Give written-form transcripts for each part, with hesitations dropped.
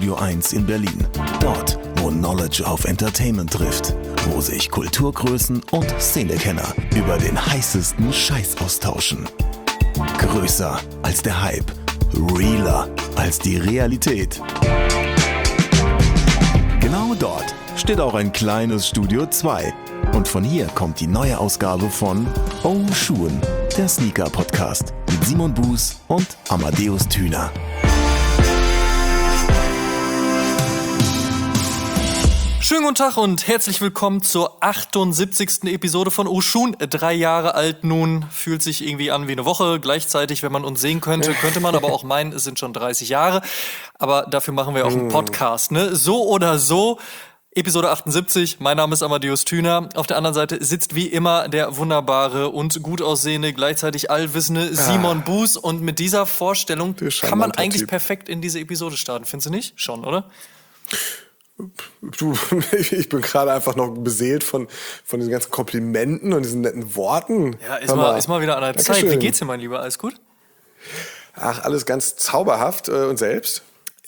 Studio 1 in Berlin. Dort, wo Knowledge auf Entertainment trifft. Wo sich Kulturgrößen und Szenekenner über den heißesten Scheiß austauschen. Größer als der Hype. Realer als die Realität. Genau dort steht auch ein kleines Studio 2. Und von hier kommt die neue Ausgabe von Oh Schuhen, der Sneaker-Podcast mit Simon Buß und Amadeus Thüner. Schönen guten Tag und herzlich willkommen zur 78. Episode von Oh Schuhen. 3 Jahre alt nun, fühlt sich irgendwie an wie eine Woche. Gleichzeitig, wenn man uns sehen könnte, könnte man aber auch meinen, es sind schon 30 Jahre. Aber dafür machen wir auch einen Podcast, ne? So oder so. Episode 78, mein Name ist Amadeus Thüner. Auf der anderen Seite sitzt wie immer der wunderbare und gut aussehende, gleichzeitig allwissende Simon Buß. Und mit dieser Vorstellung kann man eigentlich perfekt in diese Episode starten. Findest du nicht? Schon, oder? Du, ich bin gerade einfach noch beseelt von diesen ganzen Komplimenten und diesen netten Worten. Ja, ist mal wieder an der Zeit. Wie geht's dir, mein Lieber? Alles gut? Ach, alles ganz zauberhaft. Und selbst?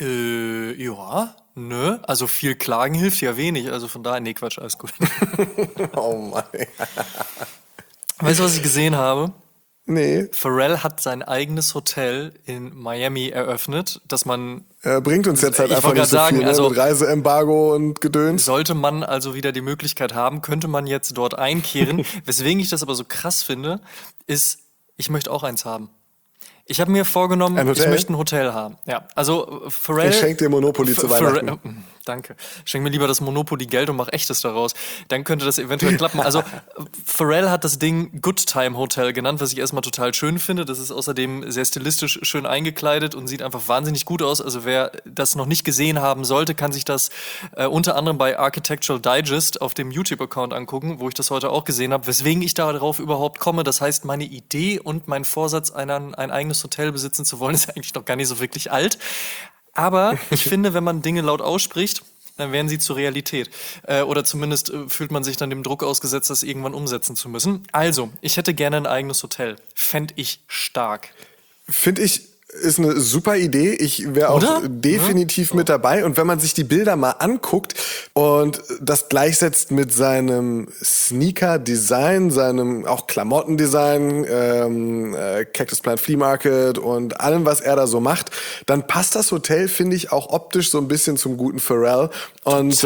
Ja, ne? Also viel Klagen hilft ja wenig. Also von daher, nee, Quatsch, alles gut. Oh Mann. Weißt du, was ich gesehen habe? Nee. Pharrell hat sein eigenes Hotel in Miami eröffnet, dass man... bringt uns jetzt halt einfach nicht so viel, ne? Also, mit Reiseembargo und Gedöns. Sollte man also wieder die Möglichkeit haben, könnte man jetzt dort einkehren. Weswegen ich das aber so krass finde, ist, ich möchte auch eins haben. Ich habe mir vorgenommen, ich möchte ein Hotel haben. Ja, also Pharrell... Ich schenke dir Monopoly zu Weihnachten. Danke. Schenk mir lieber das Monopoly Geld und mach Echtes daraus. Dann könnte das eventuell klappen. Also Pharrell hat das Ding Good Time Hotel genannt, was ich erstmal total schön finde. Das ist außerdem sehr stilistisch schön eingekleidet und sieht einfach wahnsinnig gut aus. Also wer das noch nicht gesehen haben sollte, kann sich das unter anderem bei Architectural Digest auf dem YouTube-Account angucken, wo ich das heute auch gesehen habe. Weswegen ich darauf überhaupt komme. Das heißt, meine Idee und mein Vorsatz, ein eigenes Hotel besitzen zu wollen, ist eigentlich noch gar nicht so wirklich alt. Aber ich finde, wenn man Dinge laut ausspricht, dann werden sie zur Realität. Oder zumindest fühlt man sich dann dem Druck ausgesetzt, das irgendwann umsetzen zu müssen. Also, ich hätte gerne ein eigenes Hotel. Fänd ich stark. Finde ich, ist eine super Idee. Ich wäre auch definitiv mit dabei. Und wenn man sich die Bilder mal anguckt und das gleichsetzt mit seinem Sneaker-Design, seinem auch Klamottendesign, Cactus Plant Flea Market und allem, was er da so macht, dann passt das Hotel, finde ich, auch optisch so ein bisschen zum guten Pharrell. Und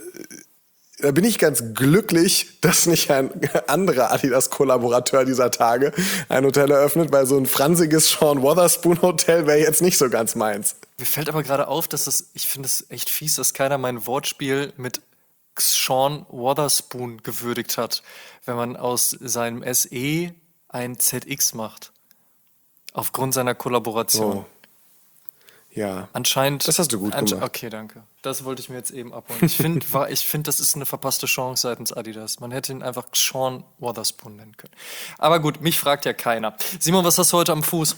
da bin ich ganz glücklich, dass nicht ein anderer Adidas-Kollaborateur dieser Tage ein Hotel eröffnet, weil so ein fransiges Sean Wotherspoon-Hotel wäre jetzt nicht so ganz meins. Mir fällt aber gerade auf, ich finde es echt fies, dass keiner mein Wortspiel mit Sean Wotherspoon gewürdigt hat, wenn man aus seinem SE ein ZX macht. Aufgrund seiner Kollaboration. Oh. Ja, anscheinend. Das hast du gut gemacht. Okay, danke. Das wollte ich mir jetzt eben abholen. Ich finde, das ist eine verpasste Chance seitens Adidas. Man hätte ihn einfach Sean Wotherspoon nennen können. Aber gut, mich fragt ja keiner. Simon, was hast du heute am Fuß?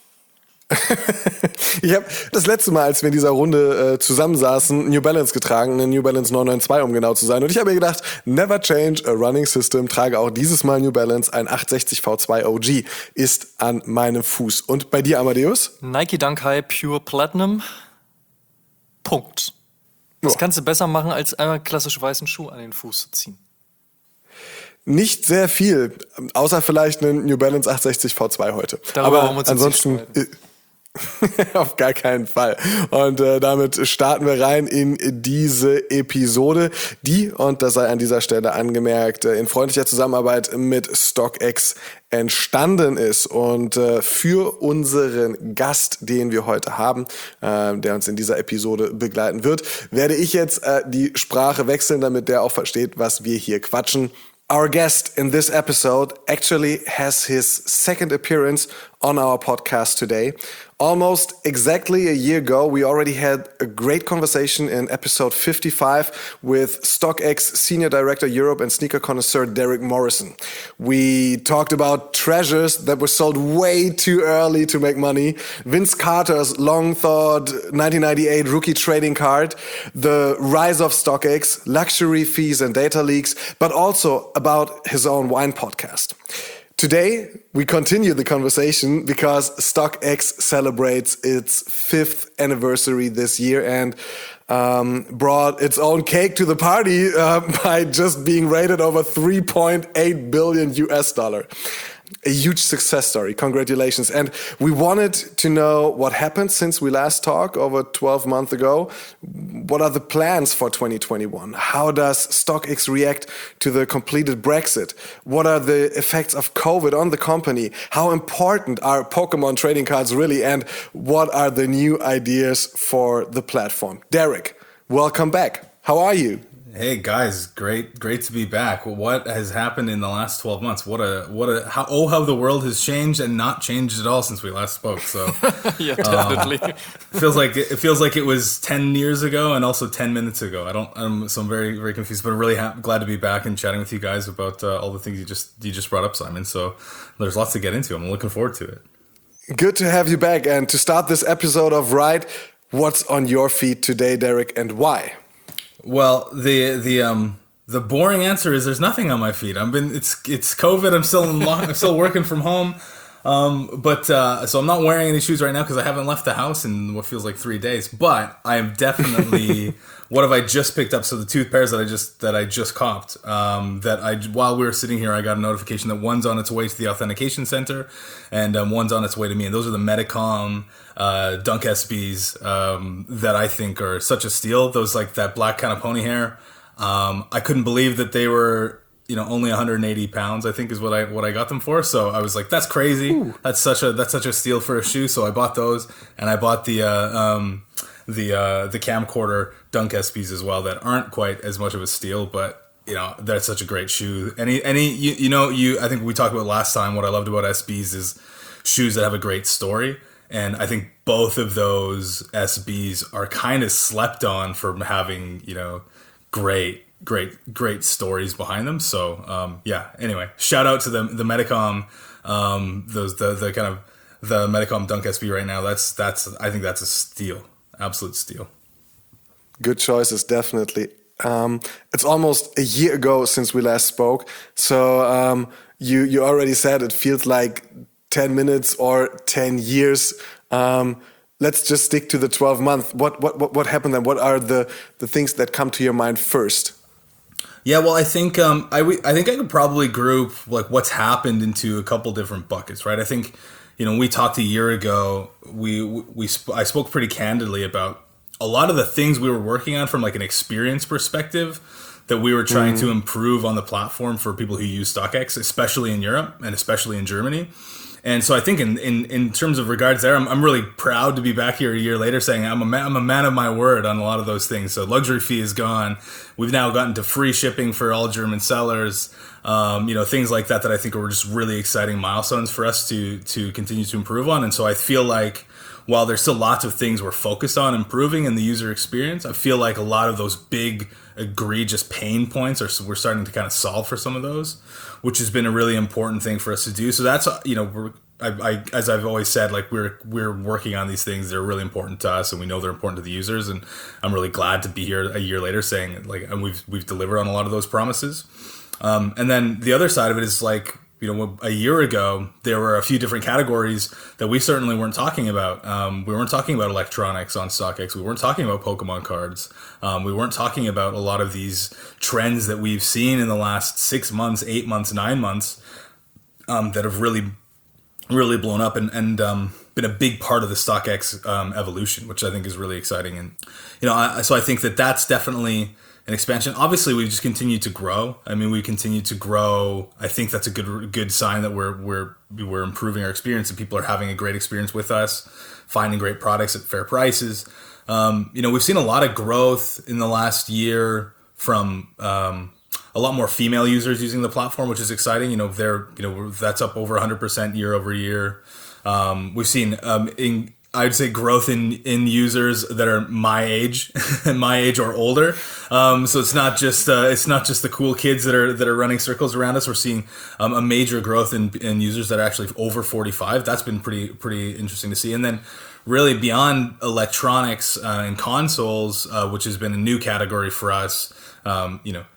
Ich habe das letzte Mal, als wir in dieser Runde zusammensaßen, New Balance getragen, eine New Balance 992, um genau zu sein. Und ich habe mir gedacht, never change a running system, trage auch dieses Mal New Balance, ein 860 V2 OG ist an meinem Fuß. Und bei dir, Amadeus? Nike Dunk High Pure Platinum. Punkt. Was kannst du besser machen, als einmal klassisch weißen Schuh an den Fuß zu ziehen? Nicht sehr viel, außer vielleicht einen New Balance 860 V2 heute. Darüber aber ansonsten auf gar keinen Fall. Und damit starten wir rein in diese Episode, die, und das sei an dieser Stelle angemerkt, in freundlicher Zusammenarbeit mit StockX entstanden ist. Und für unseren Gast, den wir heute haben, der uns in dieser Episode begleiten wird, werde ich jetzt die Sprache wechseln, damit der auch versteht, was wir hier quatschen. Our guest in this episode actually has his second appearance on our podcast today. Almost exactly a year ago, we already had a great conversation in episode 55 with StockX Senior Director Europe and sneaker connoisseur Derek Morrison. We talked about treasures that were sold way too early to make money, Vince Carter's long-thought 1998 rookie trading card, the rise of StockX, luxury fees and data leaks, but also about his own wine podcast. Today, we continue the conversation because StockX celebrates its 5th anniversary this year and brought its own cake to the party by just being rated over $3.8 billion US. A huge success story. Congratulations. And we wanted to know what happened since we last talked over 12 months ago. What are the plans for 2021? How does StockX react to the completed Brexit? What are the effects of COVID on the company? How important are Pokemon trading cards really? And what are the new ideas for the platform? Derek, welcome back. How are you? Hey guys, great to be back. What has happened in the last 12 months? How the world has changed and not changed at all since we last spoke. So yeah, definitely. It feels like it was 10 years ago and also 10 minutes ago. I'm very, very confused, but I'm really glad to be back and chatting with you guys about all the things you just brought up, Simon. So there's lots to get into. I'm looking forward to it. Good to have you back. And to start this episode of Right, what's on your feed today, Derek, and why? Well, the boring answer is there's nothing on my feed. It's COVID. I'm still working from home, so I'm not wearing any shoes right now because I haven't left the house in what feels like 3 days. But I am definitely. What have I just picked up? So the 2 pairs that I just copped. While we were sitting here, I got a notification that one's on its way to the authentication center, and one's on its way to me. And those are the Medicom Dunk SBs that I think are such a steal. Those like that black kind of pony hair. I couldn't believe that they were only 180 pounds. I think is what I got them for. So I was like, that's crazy. Ooh. That's such a steal for a shoe. So I bought those, and I bought the camcorder Dunk SBs as well that aren't quite as much of a steal, but that's such a great shoe. I think we talked about last time what I loved about SBs is shoes that have a great story, and I think both of those SBs are kind of slept on for having great stories behind them. So anyway, shout out to the Medicom the kind of the Medicom Dunk SB right now. I think that's a steal. Absolute steal. Good choices, definitely. It's almost a year ago since we last spoke. So you already said it feels like 10 minutes or 10 years. Let's just stick to the 12 months. What happened then? What are the things that come to your mind first? Yeah, well, I think I could probably group like what's happened into a couple different buckets, right? I think we talked a year ago. I spoke pretty candidly about a lot of the things we were working on from like an experience perspective that we were trying to improve on the platform for people who use StockX, especially in Europe and especially in Germany. And so I think in terms of regards there, I'm really proud to be back here a year later saying I'm a man of my word on a lot of those things. So luxury fee is gone. We've now gotten to free shipping for all German sellers. Things like that I think are just really exciting milestones for us to continue to improve on. And so I feel like while there's still lots of things we're focused on improving in the user experience, I feel like a lot of those big egregious pain points we're starting to kind of solve for some of those, which has been a really important thing for us to do. So that's, as I've always said, like we're working on these things. They're really important to us and we know they're important to the users. And I'm really glad to be here a year later saying like, and we've delivered on a lot of those promises. And then the other side of it is like, a year ago, there were a few different categories that we certainly weren't talking about. We weren't talking about electronics on StockX. We weren't talking about Pokemon cards. We weren't talking about a lot of these trends that we've seen in the last 6 months, 8 months, 9 months that have really, really blown up and been a big part of the StockX evolution, which I think is really exciting. And, so I think that's definitely an expansion. Obviously, we just continue to grow. I mean, we continue to grow. I think that's a good sign that we're improving our experience and people are having a great experience with us, finding great products at fair prices. We've seen a lot of growth in the last year from a lot more female users using the platform, which is exciting. That's up over 100% year over year. We've seen I'd say growth in users that are my age or older. So it's not just the cool kids that are running circles around us. We're seeing a major growth in users that are actually over 45. That's been pretty interesting to see. And then really beyond electronics and consoles, which has been a new category for us.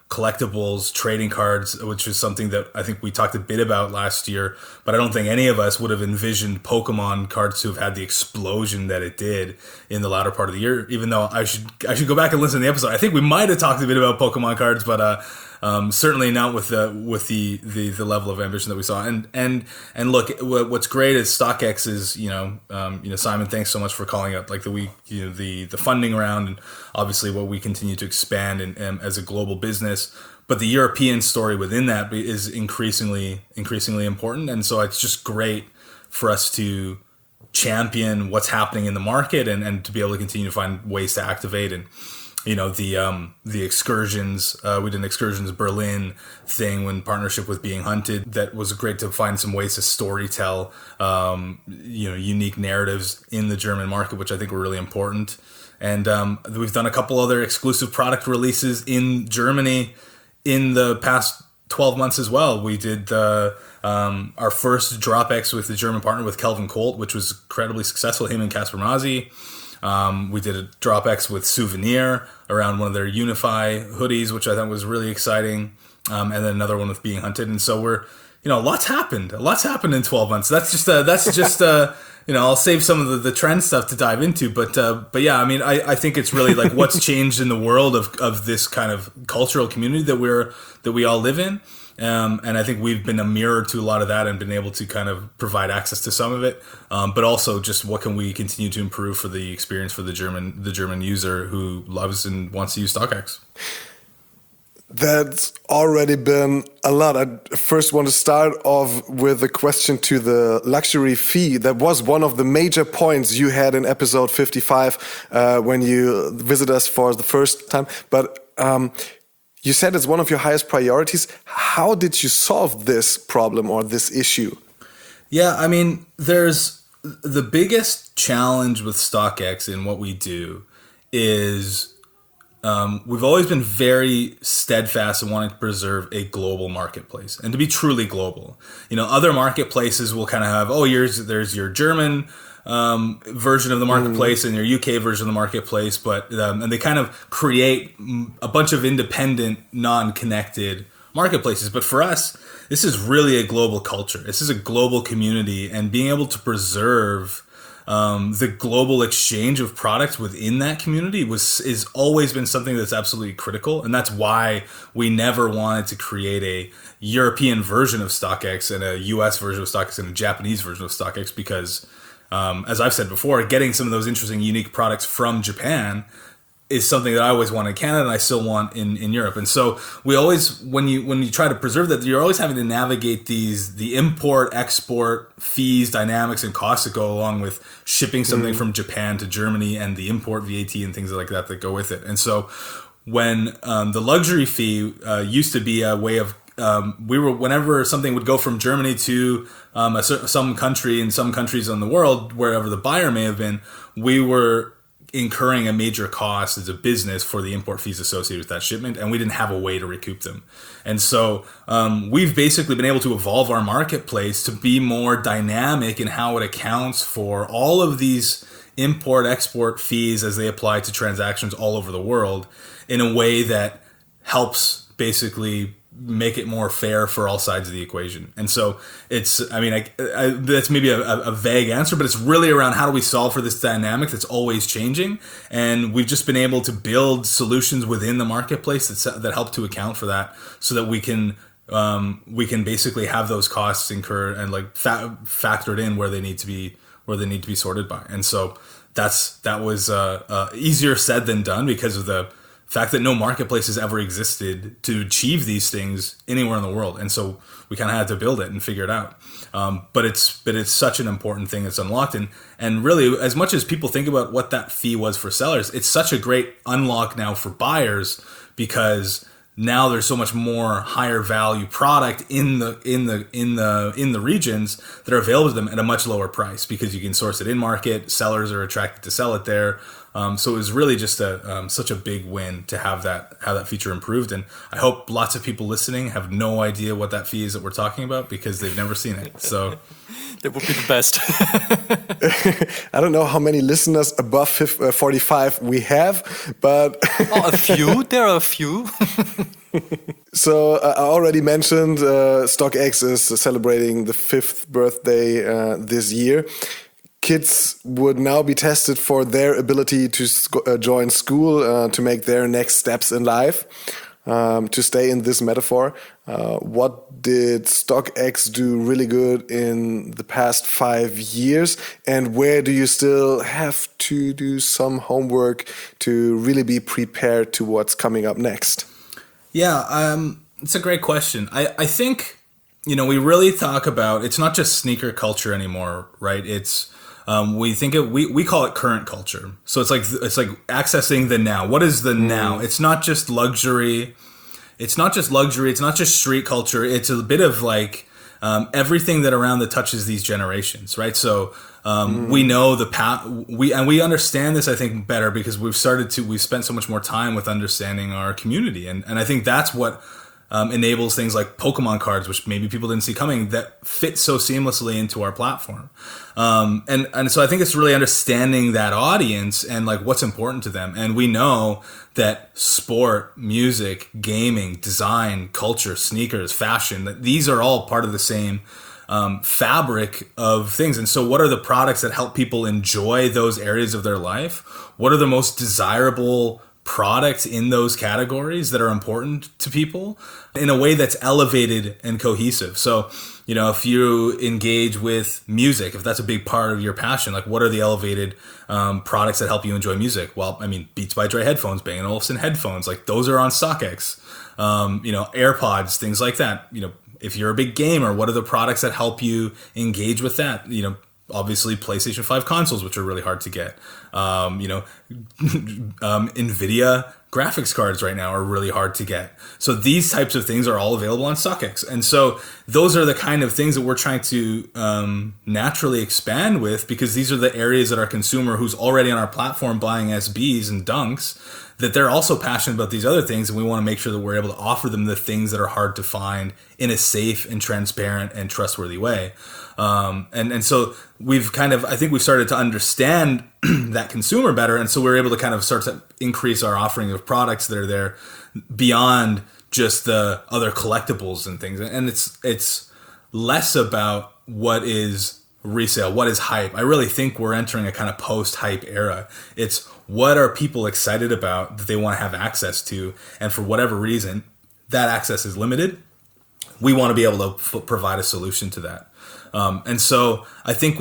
collectibles, trading cards, which is something that I think we talked a bit about last year, but I don't think any of us would have envisioned Pokemon cards to have had the explosion that it did in the latter part of the year. Even though I should go back and listen to the episode. I think we might have talked a bit about Pokemon cards, but certainly not with the level of ambition that we saw. And look, what's great is StockX is Simon, thanks so much for calling out like the funding round, and obviously what we continue to expand and as a global business. But the European story within that is increasingly important, and so it's just great for us to champion what's happening in the market and to be able to continue to find ways to activate. And the excursions, we did an Excursions Berlin thing in partnership with Being Hunted. That was great to find some ways to storytell, unique narratives in the German market, which I think were really important. And we've done a couple other exclusive product releases in Germany in the past 12 months as well. We did our first DropX with the German partner with Kelvin Colt, which was incredibly successful, him and Kasper Masi. We did a DropX with Souvenir around one of their Unify hoodies, which I thought was really exciting. And then another one with Being Hunted. And so we're, lots happened in 12 months. That's just I'll save some of the trend stuff to dive into. But yeah, I mean, I think it's really like what's changed in the world of this kind of cultural community that we all live in. And I think we've been a mirror to a lot of that and been able to kind of provide access to some of it. But also just what can we continue to improve for the experience for the German user who loves and wants to use StockX. That's already been a lot. I first want to start off with a question to the luxury fee. That was one of the major points you had in episode 55 when you visited us for the first time. But you said it's one of your highest priorities. How did you solve this problem or this issue? Yeah, I mean, there's the biggest challenge with StockX in what we do is we've always been very steadfast in wanting to preserve a global marketplace and to be truly global. Other marketplaces will kind of have, there's your German version of the marketplace and your UK version of the marketplace, but and they kind of create a bunch of independent, non-connected marketplaces. But for us, this is really a global culture. This is a global community, and being able to preserve the global exchange of products within that community is always been something that's absolutely critical, and that's why we never wanted to create a European version of StockX and a US version of StockX and a Japanese version of StockX, because as I've said before, getting some of those interesting, unique products from Japan is something that I always want in Canada and I still want in Europe. And so we always, when you try to preserve that, you're always having to navigate the import, export fees, dynamics, and costs that go along with shipping something from Japan to Germany and the import VAT and things like that go with it. And so when the luxury fee used to be a way of whenever something would go from Germany to some country in some countries in the world, wherever the buyer may have been, we were incurring a major cost as a business for the import fees associated with that shipment, and we didn't have a way to recoup them. And so we've basically been able to evolve our marketplace to be more dynamic in how it accounts for all of these import-export fees as they apply to transactions all over the world in a way that helps basically make it more fair for all sides of the equation. And so it's, that's maybe a vague answer, but it's really around how do we solve for this dynamic that's always changing. And we've just been able to build solutions within the marketplace that help to account for that, so that we can basically have those costs incurred and factored in where they need to be sorted by. And so that was easier said than done because of the fact that no marketplace has ever existed to achieve these things anywhere in the world. And so we kind of had to build it and figure it out. But it's such an important thing that's unlocked. And really, as much as people think about what that fee was for sellers, it's such a great unlock now for buyers, because now there's so much more higher value product in the regions that are available to them at a much lower price, because you can source it in market. Sellers are attracted to sell it there. So it was really just such a big win to have that feature improved. And I hope lots of people listening have no idea what that fee is that we're talking about because they've never seen it. So that would be the best. I don't know how many listeners above 45 we have, but a few. There are a few. So I already mentioned StockX is celebrating the 5th birthday this year. Kids would now be tested for their ability to join school, to make their next steps in life. To stay in this metaphor, what did StockX do really good in the past 5 years? And where do you still have to do some homework to really be prepared to what's coming up next? Yeah, it's a great question. I think, we really talk about, it's not just sneaker culture anymore, right? It's, we call it current culture. So it's like accessing the now. What is the now? It's not just luxury. It's not just street culture. It's a bit of like everything that touches these generations, right? So we know we understand this, I think, better because we've spent so much more time with understanding our community, and I think that's what enables things like Pokemon cards, which maybe people didn't see coming, that fit so seamlessly into our platform. And so I think it's really understanding that audience and like what's important to them. And we know that sport, music, gaming, design, culture, sneakers, fashion, that these are all part of the same fabric of things. And so what are the products that help people enjoy those areas of their life? What are the most desirable products in those categories that are important to people in a way that's elevated and cohesive? So, if you engage with music, if that's a big part of your passion, like what are the elevated products that help you enjoy music? Well, Beats by Dre headphones, Bang & Olufsen headphones, like those are on StockX. AirPods, things like that. If you're a big gamer, what are the products that help you engage with that? Obviously PlayStation 5 consoles, which are really hard to get. NVIDIA graphics cards right now are really hard to get. So these types of things are all available on StockX. And so those are the kind of things that we're trying to naturally expand with, because these are the areas that our consumer who's already on our platform buying SBs and Dunks, that they're also passionate about these other things, and we want to make sure that we're able to offer them the things that are hard to find in a safe and transparent and trustworthy way. And so I think we've started to understand that consumer better. And so we're able to kind of start to increase our offering of products that are there beyond just the other collectibles and things. And it's less about what is resale, what is hype. I really think we're entering a kind of post-hype era. It's what are people excited about that they want to have access to. And for whatever reason, that access is limited. We want to be able to provide a solution to that. And so I think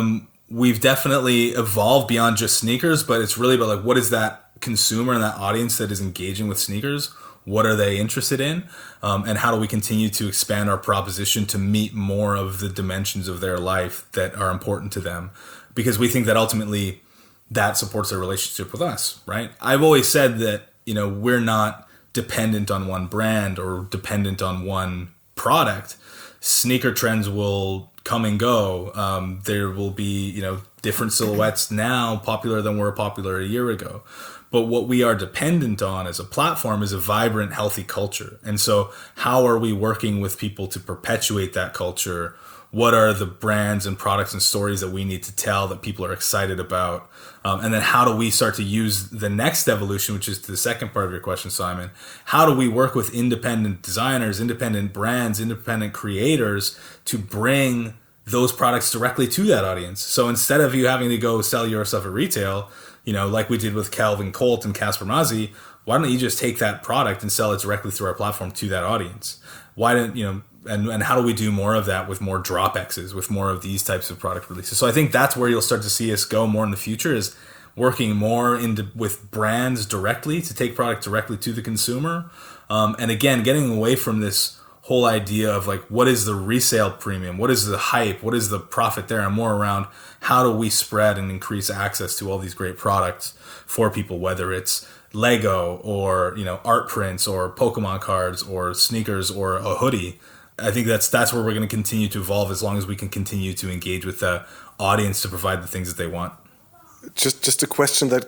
we've definitely evolved beyond just sneakers, but it's really about like, what is that consumer and that audience that is engaging with sneakers? What are they interested in? And how do we continue to expand our proposition to meet more of the dimensions of their life that are important to them? Because we think that ultimately that supports their relationship with us, right? I've always said that, we're not dependent on one brand or dependent on one product. Sneaker trends will come and go. There will be, different silhouettes now popular than were popular a year ago. But what we are dependent on as a platform is a vibrant, healthy culture. And so how are we working with people to perpetuate that culture? What are the brands and products and stories that we need to tell that people are excited about? And then how do we start to use the next evolution, which is to the second part of your question, Simon? How do we work with independent designers, independent brands, independent creators to bring those products directly to that audience? So instead of you having to go sell your stuff at retail, like we did with Calvin Colt and Casper Mazzi, why don't you just take that product and sell it directly through our platform to that audience? Why don't, and how do we do more of that with more drop X's, with more of these types of product releases? So I think that's where you'll start to see us go more in the future, is working more with brands directly to take product directly to the consumer. And again, getting away from this whole idea of like, what is the resale premium? What is the hype? What is the profit there? And more around how do we spread and increase access to all these great products for people, whether it's Lego or, art prints or Pokemon cards or sneakers or a hoodie. I think that's where we're going to continue to evolve, as long as we can continue to engage with the audience to provide the things that they want. Just a question that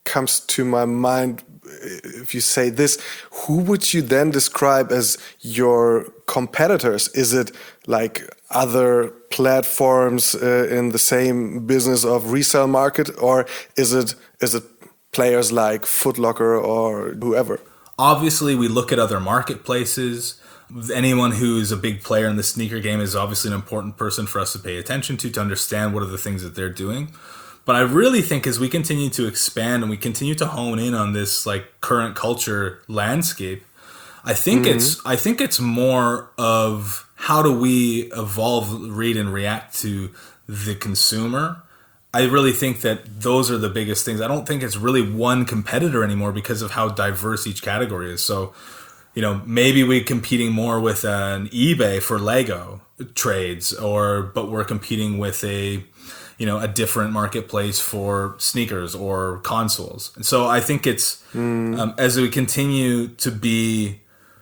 comes to my mind if you say this. Who would you then describe as your competitors? Is it like other platforms in the same business of resale market, or is it players like Foot Locker or whoever? Obviously, we look at other marketplaces. Anyone who is a big player in the sneaker game is obviously an important person for us to pay attention to understand what are the things that they're doing. But I really think as we continue to expand and we continue to hone in on this like current culture landscape, I think it's more of how do we evolve, read, and react to the consumer. I really think that those are the biggest things. I don't think it's really one competitor anymore because of how diverse each category is. So, maybe we're competing more with an eBay for Lego trades, but we're competing with a different marketplace for sneakers or consoles. And so I think it's as we continue to be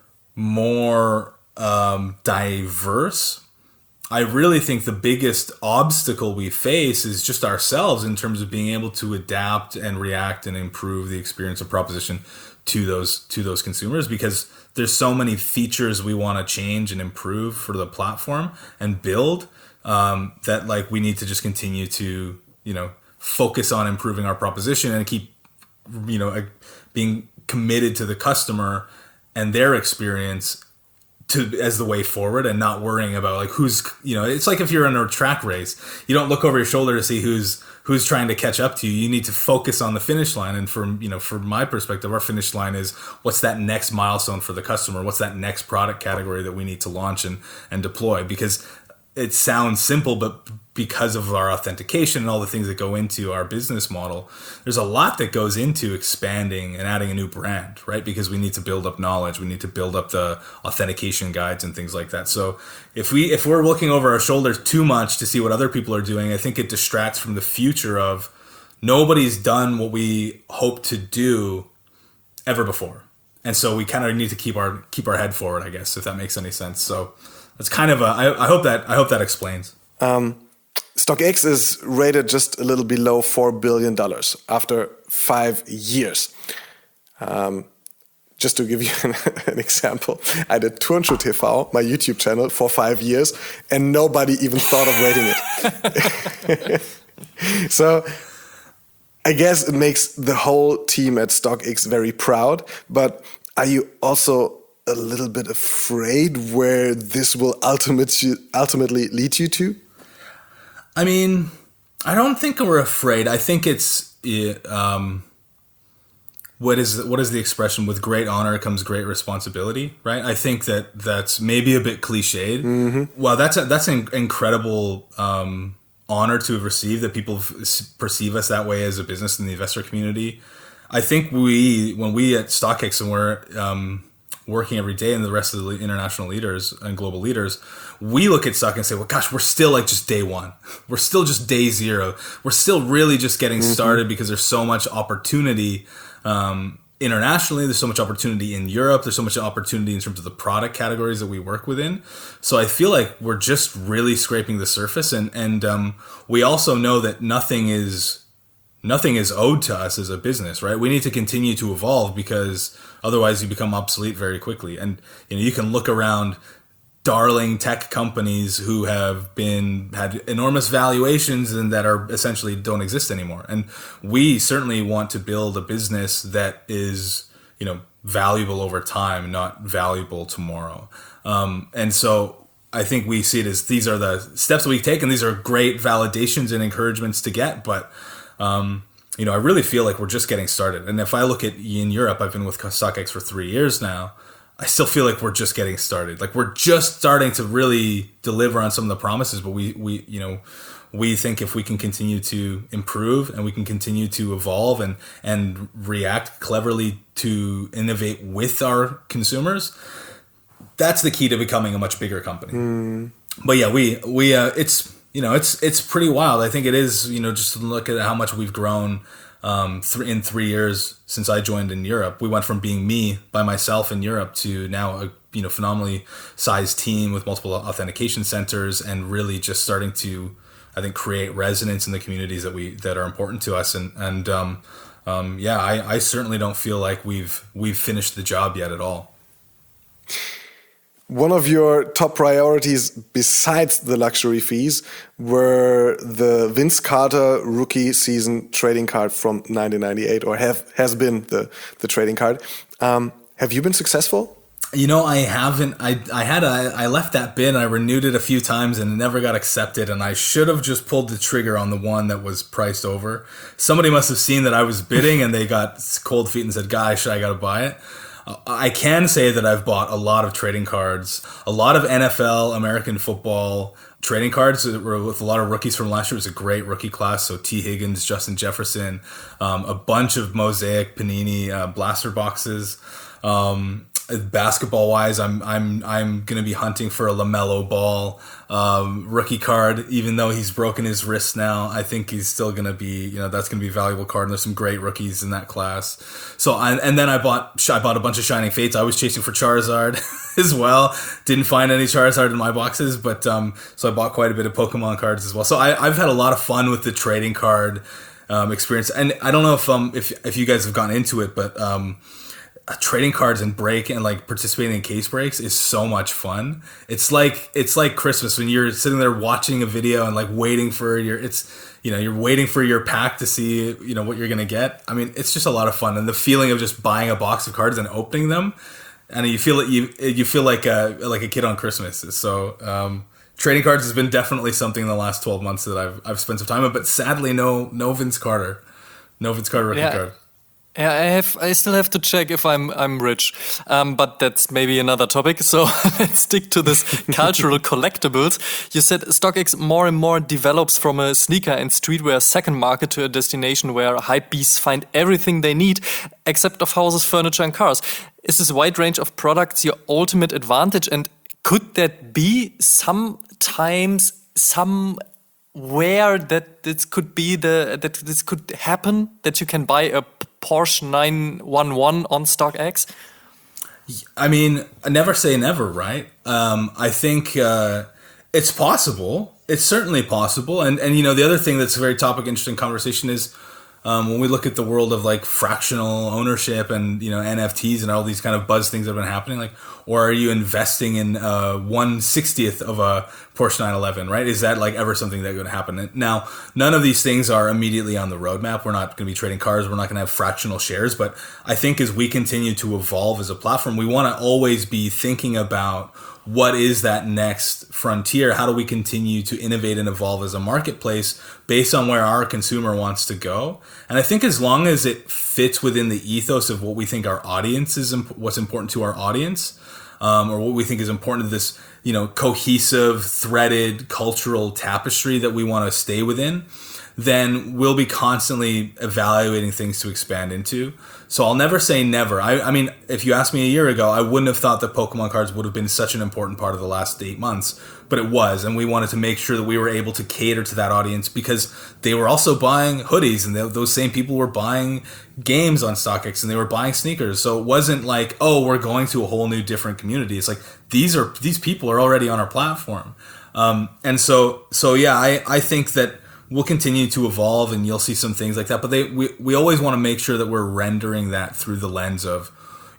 more diverse, I really think the biggest obstacle we face is just ourselves in terms of being able to adapt and react and improve the experience of proposition to those consumers, because there's so many features we want to change and improve for the platform and build that like we need to just continue to focus on improving our proposition and keep being committed to the customer and their experience as the way forward, and not worrying about like who's it's like if you're in a track race, you don't look over your shoulder to see who's trying to catch up to you. You need to focus on the finish line. And from my perspective, our finish line is what's that next milestone for the customer? What's that next product category that we need to launch and deploy? Because it sounds simple, but because of our authentication and all the things that go into our business model, there's a lot that goes into expanding and adding a new brand, right? Because we need to build up knowledge, we need to build up the authentication guides and things like that. So if we're looking over our shoulders too much to see what other people are doing, I think it distracts from the future of nobody's done what we hope to do ever before. And so we kind of need to keep our head forward, I guess, if that makes any sense. So it's kind of I hope that explains. StockX is rated just a little below $4 billion after 5 years. Just to give you an example, I did Turnschuh TV, my YouTube channel, for 5 years, and nobody even thought of rating it. So I guess it makes the whole team at StockX very proud, but are you also a little bit afraid where this will ultimately lead you to? I mean, I don't think we're afraid. I think it's what is the expression? With great honor comes great responsibility, right? I think that's maybe a bit cliched. Mm-hmm. Well, that's an incredible honor to have received, that people perceive us that way as a business in the investor community. I think when we at StockX, and we're working every day, and the rest of the international leaders and global leaders, we look at StockX and say, well, gosh, we're still like just day one. We're still just day zero. We're still really just getting started, because there's so much opportunity internationally. There's so much opportunity in Europe. There's so much opportunity in terms of the product categories that we work within. So I feel like we're just really scraping the surface. And we also know that nothing is owed to us as a business, right? We need to continue to evolve, because otherwise you become obsolete very quickly. And you can look around darling tech companies who have had enormous valuations and that are essentially don't exist anymore. And we certainly want to build a business that is, valuable over time, not valuable tomorrow. And so I think we see it as these are the steps that we take, and these are great validations and encouragements to get. But I really feel like we're just getting started. And if I look at in Europe, I've been with StockX for 3 years now. I still feel like we're just getting started. Like we're just starting to really deliver on some of the promises. But we think if we can continue to improve and we can continue to evolve and react cleverly to innovate with our consumers, that's the key to becoming a much bigger company. But yeah, it's pretty wild. I think it is, just to look at how much we've grown in 3 years since I joined in Europe. We went from being me by myself in Europe to now a phenomenally sized team with multiple authentication centers, and really just starting to, I think, create resonance in the communities that are important to us. And I certainly don't feel like we've finished the job yet at all. One of your top priorities besides the luxury fees were the Vince Carter rookie season trading card from 1998, or has been the trading card. Have you been successful? You know, I haven't. I left that bid. I renewed it a few times and it never got accepted. And I should have just pulled the trigger on the one that was priced over. Somebody must have seen that I was bidding and they got cold feet and said, "Guys, I got to buy it." I can say that I've bought a lot of trading cards, a lot of NFL, American football trading cards with a lot of rookies from last year. It was a great rookie class. So T. Higgins, Justin Jefferson, a bunch of Mosaic Panini blaster boxes. Basketball wise, I'm going to be hunting for a LaMelo Ball rookie card, even though he's broken his wrist now. I think he's still going to be, that's going to be a valuable card. And there's some great rookies in that class. So, and then I bought a bunch of Shining Fates. I was chasing for Charizard as well. Didn't find any Charizard in my boxes, but so I bought quite a bit of Pokemon cards as well. So I've had a lot of fun with the trading card experience. And I don't know if you guys have gone into it, but trading cards and break and like participating in case breaks is so much fun. It's like Christmas when you're sitting there watching a video and like waiting for you're waiting for your pack to see what you're gonna get. I mean, it's just a lot of fun, and the feeling of just buying a box of cards and opening them, and you feel like a kid on Christmas. So trading cards has been definitely something in the last 12 months that I've spent some time on, but sadly no Vince Carter rookie card. Yeah, I still have to check if I'm rich, but that's maybe another topic. So let's stick to this cultural collectibles. You said StockX more and more develops from a sneaker and streetwear second market to a destination where hypebeasts find everything they need, except of houses, furniture, and cars. Is this wide range of products your ultimate advantage? And could that be sometimes somewhere that this could happen, that you can buy a Porsche 911 on StockX? I mean, never say never, right? I think it's possible. It's certainly possible. And the other thing that's a very interesting conversation is when we look at the world of like fractional ownership and NFTs and all these kind of buzz things that have been happening, like, or are you investing in 1/60th of a Porsche 911, right? Is that like ever something that could happen? Now, none of these things are immediately on the roadmap. We're not going to be trading cars. We're not going to have fractional shares. But I think as we continue to evolve as a platform, we want to always be thinking about what is that next frontier? How do we continue to innovate and evolve as a marketplace based on where our consumer wants to go? And I think as long as it fits within the ethos of what we think our audience is, what's important to our audience, or what we think is important to this, cohesive, threaded cultural tapestry that we want to stay within, then we'll be constantly evaluating things to expand into. So I'll never say never. I mean, if you asked me a year ago, I wouldn't have thought that Pokemon cards would have been such an important part of the last 8 months, but it was. And we wanted to make sure that we were able to cater to that audience because they were also buying hoodies, and those same people were buying games on StockX, and they were buying sneakers. So it wasn't like, oh, we're going to a whole new different community. It's like these people are already on our platform. And so yeah, I think that we'll continue to evolve, and you'll see some things like that. But we always want to make sure that we're rendering that through the lens of,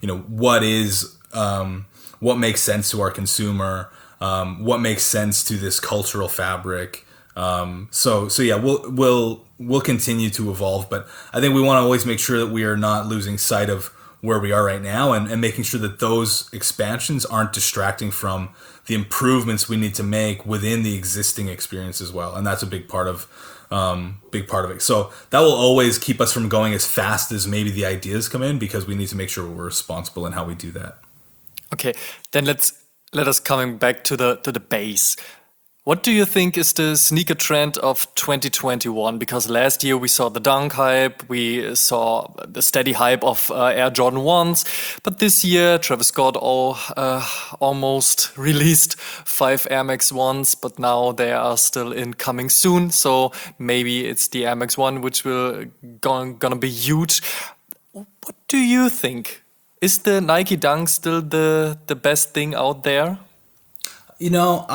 what makes sense to our consumer, what makes sense to this cultural fabric. So yeah, we'll continue to evolve, but I think we want to always make sure that we are not losing sight of where we are right now, and making sure that those expansions aren't distracting from the improvements we need to make within the existing experience as well. And that's a big part of it. So that will always keep us from going as fast as maybe the ideas come in, because we need to make sure we're responsible in how we do that. Okay, then let us coming back to the base. What do you think is the sneaker trend of 2021? Because last year we saw the Dunk hype, we saw the steady hype of Air Jordan 1s, but this year Travis Scott almost released 5 Air Max 1s, but now they are still incoming soon, so maybe it's the Air Max 1 which will gonna be huge. What do you think? Is the Nike Dunk still the best thing out there?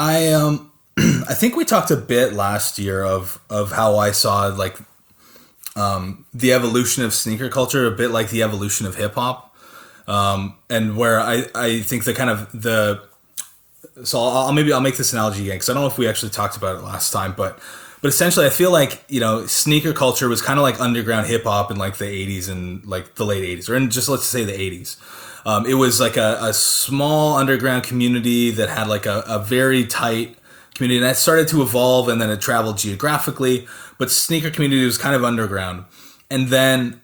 I think we talked a bit last year of how I saw like the evolution of sneaker culture, a bit like the evolution of hip hop, and where I think the kind of the so I'll make this analogy again because I don't know if we actually talked about it last time, but essentially I feel like sneaker culture was kind of like underground hip hop in like the 80s and like the late 80s, or in just let's say the 80s. It was like a small underground community that had like a very tight community, and that started to evolve, and then it traveled geographically. But sneaker community was kind of underground, and then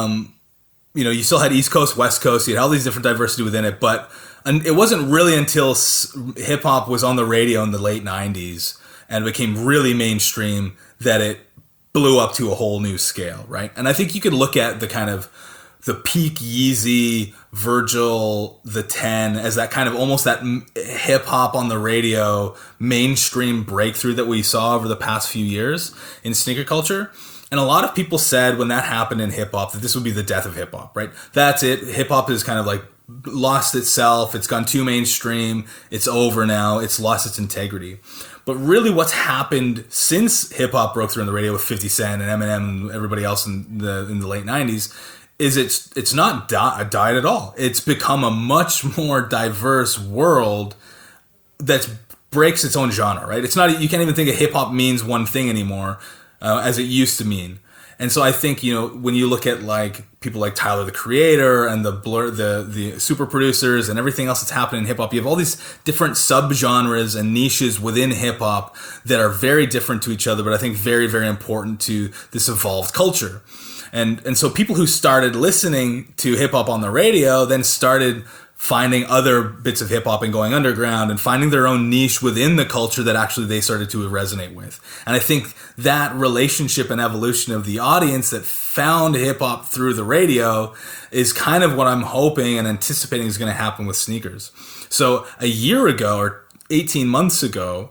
you still had East Coast, West Coast. You had all these different diversity within it, but it wasn't really until hip hop was on the radio in the late '90s and became really mainstream that it blew up to a whole new scale, right? And I think you could look at the kind of the peak Yeezy, Virgil, the 10 as that kind of almost that hip hop on the radio mainstream breakthrough that we saw over the past few years in sneaker culture. And a lot of people said when that happened in hip hop that this would be the death of hip hop, right? That's it. Hip hop is kind of like lost itself. It's gone too mainstream. It's over now. It's lost its integrity. But really what's happened since hip hop broke through on the radio with 50 Cent and Eminem and everybody else in the late 90s is it's not died at all. It's become a much more diverse world that breaks its own genre, right? It's not, you can't even think of hip hop means one thing anymore as it used to mean. And so I think, when you look at like people like Tyler, the Creator, and the super producers and everything else that's happening in hip hop, you have all these different subgenres and niches within hip hop that are very different to each other, but I think very, very important to this evolved culture. And so people who started listening to hip hop on the radio then started finding other bits of hip hop and going underground and finding their own niche within the culture that actually they started to resonate with. And I think that relationship and evolution of the audience that found hip hop through the radio is kind of what I'm hoping and anticipating is going to happen with sneakers. So a year ago or 18 months ago,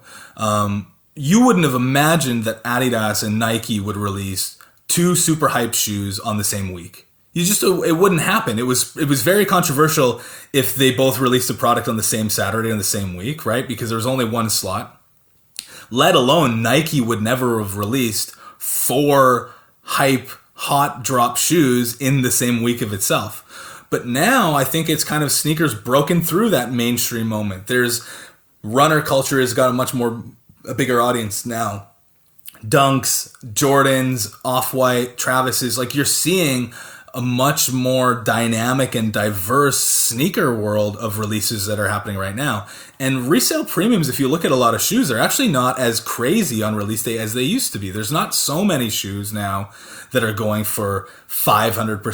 you wouldn't have imagined that Adidas and Nike would release two super hype shoes on the same week. It wouldn't happen. It was very controversial if they both released a product on the same Saturday on the same week, right? Because there was only one slot. Let alone Nike would never have released 4 hype hot drop shoes in the same week of itself. But now I think it's kind of sneakers broken through that mainstream moment. There's runner culture has got a bigger audience now. Dunks, Jordans, Off-White, Travis's, like you're seeing a much more dynamic and diverse sneaker world of releases that are happening right now. And resale premiums, if you look at a lot of shoes, they're actually not as crazy on release day as they used to be. There's not so many shoes now that are going for 500% or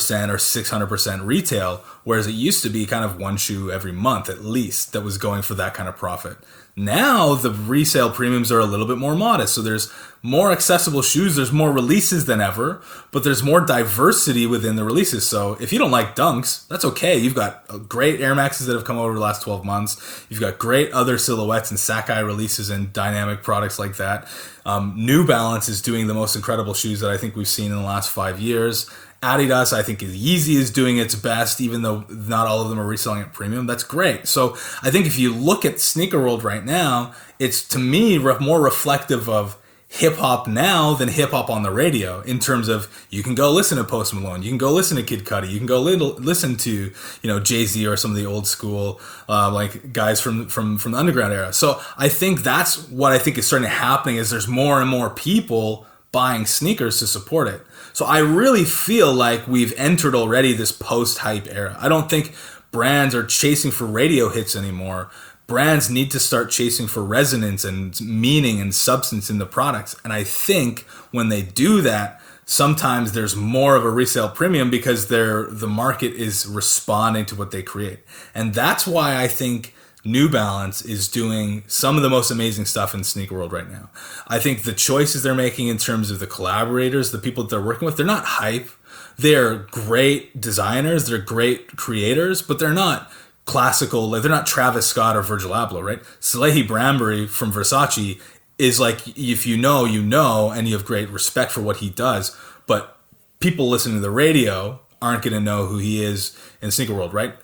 600% retail, whereas it used to be kind of one shoe every month at least that was going for that kind of profit. Now the resale premiums are a little bit more modest. So there's more accessible shoes. There's more releases than ever, but there's more diversity within the releases. So if you don't like Dunks, that's okay. You've got great Air Maxes that have come over the last 12 months. You've got great other silhouettes and Sakai releases and dynamic products like that. New Balance is doing the most incredible shoes that I think we've seen in the last 5 years. Adidas, I think Yeezy is doing its best, even though not all of them are reselling at premium. That's great. So I think if you look at sneaker world right now, it's to me more reflective of hip hop now than hip hop on the radio in terms of you can go listen to Post Malone, you can go listen to Kid Cudi, you can go listen to Jay-Z or some of the old school like guys from the underground era. So I think that's what I think is starting to happen is there's more and more people buying sneakers to support it. So I really feel like we've entered already this post-hype era. I don't think brands are chasing for radio hits anymore. Brands need to start chasing for resonance and meaning and substance in the products. And I think when they do that, sometimes there's more of a resale premium because the market is responding to what they create. And that's why I think New Balance is doing some of the most amazing stuff in sneaker world right now. I think the choices they're making in terms of the collaborators, the people that they're working with, they're not hype. They're great designers, they're great creators, but they're not classical, like they're not Travis Scott or Virgil Abloh, right? Salehi Brambury from Versace is like, if you know, and you have great respect for what he does, but people listening to the radio aren't going to know who he is in the sneaker world, right?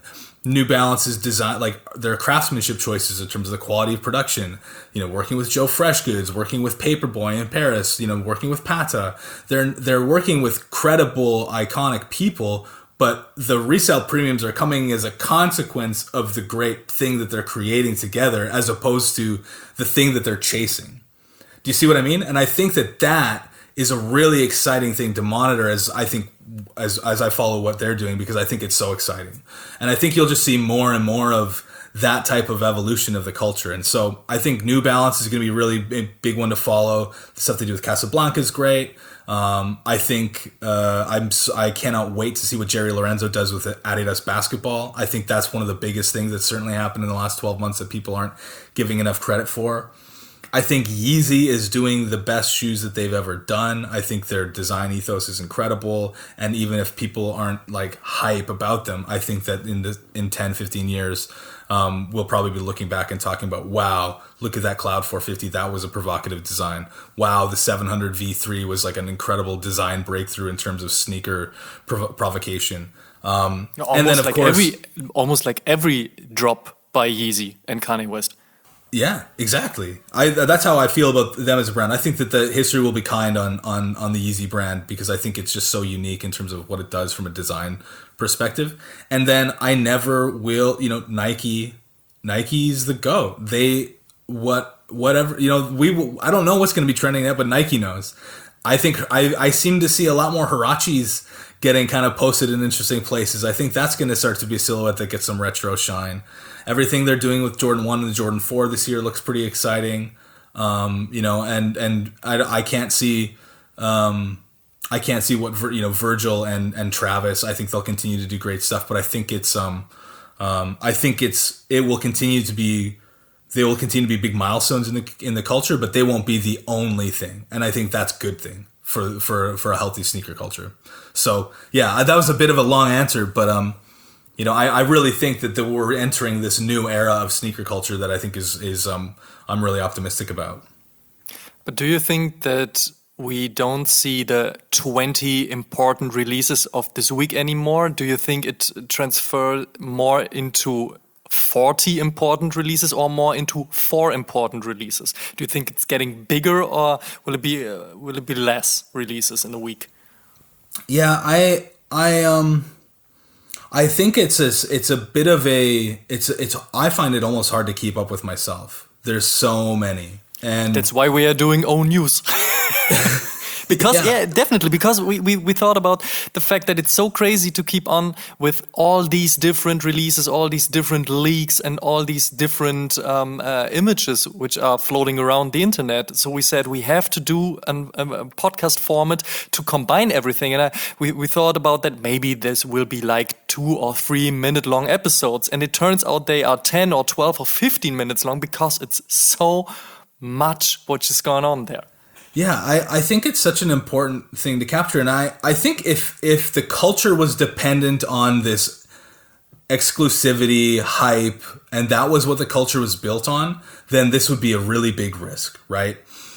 New Balance's design, like their craftsmanship choices in terms of the quality of production, working with Joe Freshgoods, working with Paperboy in Paris, working with Pata. They're working with credible, iconic people, but the resale premiums are coming as a consequence of the great thing that they're creating together, as opposed to the thing that they're chasing. Do you see what I mean? And I think that is a really exciting thing to monitor as I follow what they're doing, because I think it's so exciting. And I think you'll just see more and more of that type of evolution of the culture. And so I think New Balance is going to be a really big one to follow. The stuff they do with Casablanca is great. I think I cannot wait to see what Jerry Lorenzo does with Adidas basketball. I think that's one of the biggest things that certainly happened in the last 12 months that people aren't giving enough credit for. I think Yeezy is doing the best shoes that they've ever done. I think their design ethos is incredible. And even if people aren't like hype about them, I think that in 10, 15 years, we'll probably be looking back and talking about, wow, look at that Cloud 450. That was a provocative design. Wow, the 700 V3 was like an incredible design breakthrough in terms of sneaker provocation. And then of course, almost like every drop by Yeezy and Kanye West. Yeah, exactly. That's how I feel about them as a brand. I think that the history will be kind on the Yeezy brand, because I think it's just so unique in terms of what it does from a design perspective. And then I never will, Nike's the GOAT. Whatever, I don't know what's going to be trending yet, but Nike knows. I think I seem to see a lot more Huaraches getting kind of posted in interesting places. I think that's going to start to be a silhouette that gets some retro shine. Everything they're doing with Jordan 1 and the Jordan 4 this year looks pretty exciting. And I can't see what Virgil and Travis. I think they'll continue to do great stuff, but I think they will continue to be big milestones in the culture, but they won't be the only thing. And I think that's a good thing for a healthy sneaker culture. So yeah, that was a bit of a long answer, but I really think that we're entering this new era of sneaker culture that I think is I'm really optimistic about. But do you think that we don't see the 20 important releases of this week anymore? Do you think it transferred more into 40 important releases or more into 4 important releases? Do you think it's getting bigger, or will it be less releases in a week? Yeah, I think it's a bit of I find it almost hard to keep up with myself. There's so many. And that's why we are doing own news. Because definitely, because we thought about the fact that it's so crazy to keep on with all these different releases, all these different leaks, and all these different images which are floating around the internet. So we said we have to do a podcast format to combine everything, and we thought about that maybe this will be like 2 or 3 minute long episodes, and it turns out they are 10 or 12 or 15 minutes long, because it's so much what is going on there. Yeah, I think it's such an important thing to capture. And I think if the culture was dependent on this exclusivity, hype, and that was what the culture was built on, then this would be a really big risk, right?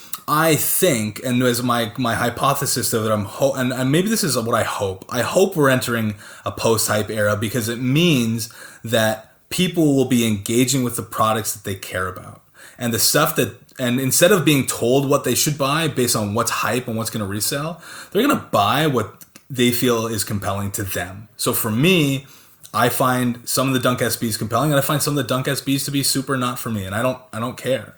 I think, and as my hypothesis of it, and maybe this is what I hope we're entering a post-hype era, because it means that people will be engaging with the products that they care about. And the stuff and instead of being told what they should buy based on what's hype and what's going to resell, they're going to buy what they feel is compelling to them. So for me, I find some of the Dunk SBs compelling, and I find some of the Dunk SBs to be super not for me, and I don't care.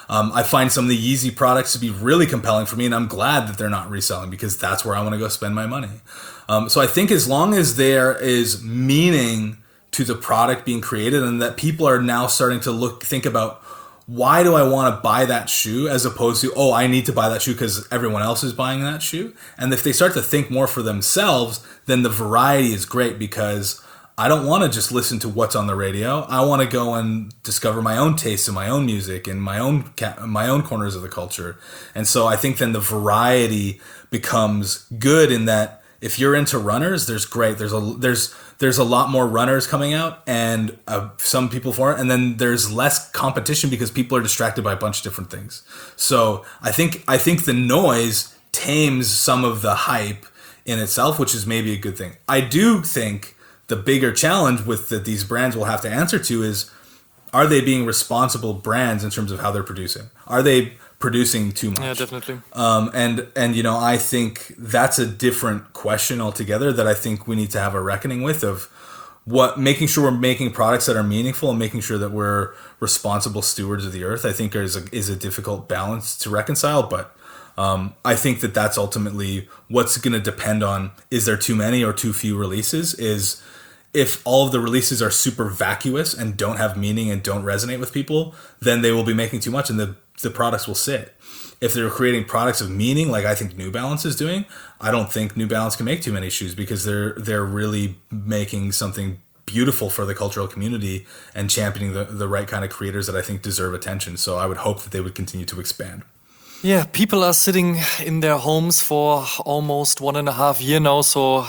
I find some of the Yeezy products to be really compelling for me, and I'm glad that they're not reselling, because that's where I want to go spend my money. So I think as long as there is meaning to the product being created, and that people are now starting to think about, why do I want to buy that shoe, as opposed to, oh, I need to buy that shoe because everyone else is buying that shoe. And if they start to think more for themselves, then the variety is great, because I don't want to just listen to what's on the radio. I want to go and discover my own tastes and my own music and my own corners of the culture. And so I think then the variety becomes good, in that if you're into runners, there's great. There's a lot more runners coming out, and some people for it. And then there's less competition because people are distracted by a bunch of different things. So I think the noise tames some of the hype in itself, which is maybe a good thing. I do think the bigger challenge with that these brands will have to answer to is, are they being responsible brands in terms of how they're producing? Are they producing too much? Yeah, definitely. And you know, I think that's a different question altogether that I think we need to have a reckoning with, of making sure we're making products that are meaningful and making sure that we're responsible stewards of the earth. I think is a difficult balance to reconcile, but I think that's ultimately what's going to depend on, is there too many or too few releases? Is if all of the releases are super vacuous and don't have meaning and don't resonate with people, then they will be making too much and the products will sit. If they're creating products of meaning, like I think New Balance is doing, I don't think New Balance can make too many shoes, because they're really making something beautiful for the cultural community and championing the right kind of creators that I think deserve attention. So I would hope that they would continue to expand. Yeah, people are sitting in their homes for almost 1.5 years now, so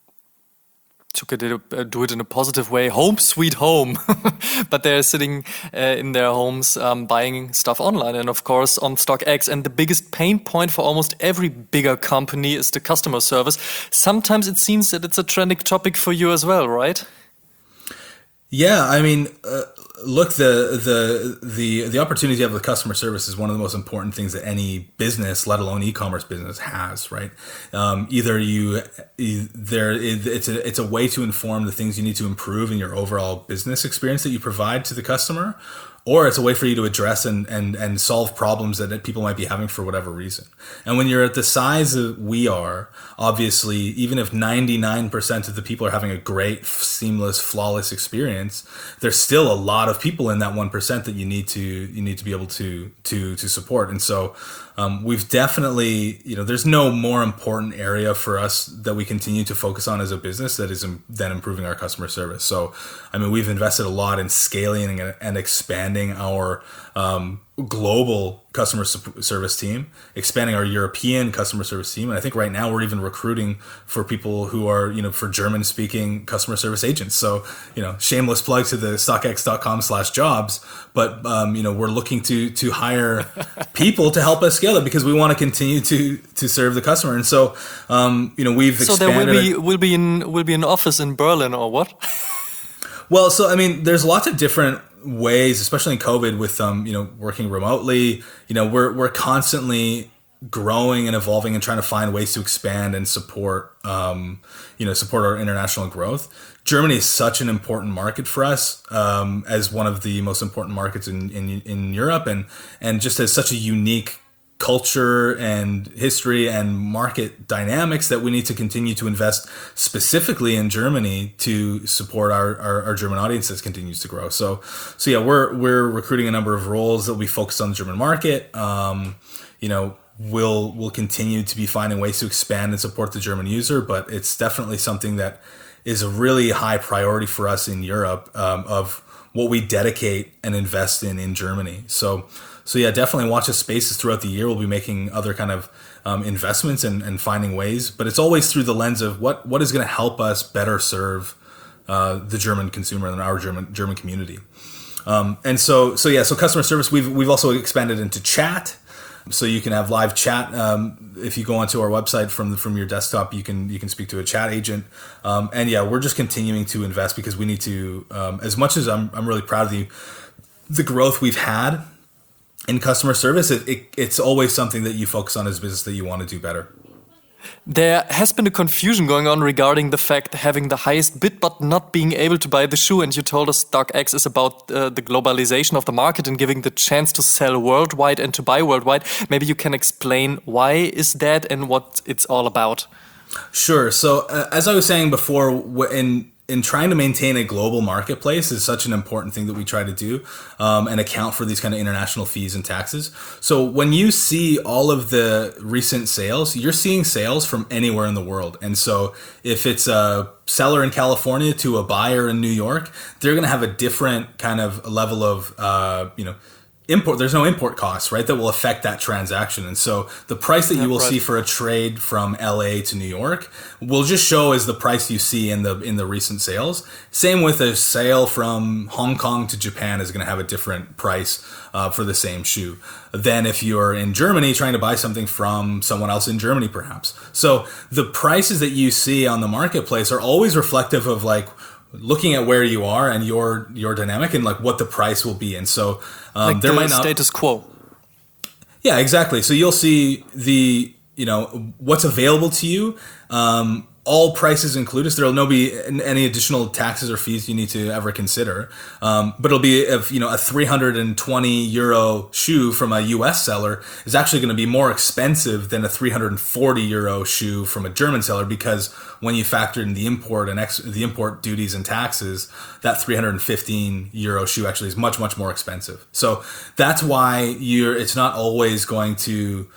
to do it in a positive way, home sweet home. But they're sitting in their homes buying stuff online, and of course on StockX. And the biggest pain point for almost every bigger company is the customer service. Sometimes it seems that it's a trending topic for you as well, right? Yeah, I mean, look, the opportunity you have with customer service is one of the most important things that any business, let alone e-commerce business, has, right? It's a way to inform the things you need to improve in your overall business experience that you provide to the customer, or it's a way for you to address and solve problems that people might be having for whatever reason. And when you're at the size that we are, obviously, even if 99% of the people are having a great, seamless, flawless experience, there's still a lot of people in that 1% that you need to be able to support. And so we've definitely, there's no more important area for us that we continue to focus on as a business than improving our customer service. So, I mean, we've invested a lot in scaling and expanding our global customer service team, expanding our European customer service team. And I think right now we're even recruiting for people who are, for German speaking customer service agents. So, shameless plug to the stockx.com/jobs, but, we're looking to hire people to help us scale it, because we want to continue to serve the customer. And so, we've expanded. So there will be an office in Berlin, or what? Well, so, I mean, there's lots of different ways, especially in COVID, with working remotely. We're constantly growing and evolving and trying to find ways to expand and support our international growth. Germany is such an important market for us, as one of the most important markets in Europe, and just as such a unique culture and history and market dynamics that we need to continue to invest specifically in Germany to support our German audience that continues to grow. So yeah, we're recruiting a number of roles that will be focused on the German market. We'll continue to be finding ways to expand and support the German user, but it's definitely something that is a really high priority for us in Europe, of what we dedicate and invest in Germany. So yeah, definitely watch the spaces throughout the year. We'll be making other kind of investments and finding ways, but it's always through the lens of what is going to help us better serve the German consumer and our German community. And so customer service, we've also expanded into chat. So you can have live chat. If you go onto our website from your desktop, you can speak to a chat agent. And yeah, we're just continuing to invest because we need to. As much as I'm really proud of the growth we've had in customer service, it's always something that you focus on as a business that you want to do better. There has been a confusion going on regarding the fact having the highest bid but not being able to buy the shoe. And you told us StockX is about the globalization of the market and giving the chance to sell worldwide and to buy worldwide. Maybe you can explain why is that and what it's all about. Sure. So as I was saying before, in trying to maintain a global marketplace is such an important thing that we try to do, and account for these kind of international fees and taxes. So when you see all of the recent sales, you're seeing sales from anywhere in the world. And so if it's a seller in California to a buyer in New York, they're going to have a different kind of level of, import. There's no import costs, right, that will affect that transaction. And so the price that you will see for a trade from LA to New York will just show as the price you see in the recent sales. Same with a sale from Hong Kong to Japan is going to have a different price for the same shoe than if you're in Germany trying to buy something from someone else in Germany, perhaps. So the prices that you see on the marketplace are always reflective of like looking at where you are and your dynamic and like what the price will be. And so Like there the might not status quo. Yeah, exactly. So you'll see what's available to you, all prices included. So there'll no be any additional taxes or fees you need to ever consider. But it'll be if a 320 euro shoe from a US seller is actually going to be more expensive than a 340 euro shoe from a German seller, because when you factor in the import and the import duties and taxes, that 315 euro shoe actually is much, much more expensive. So that's why it's not always going to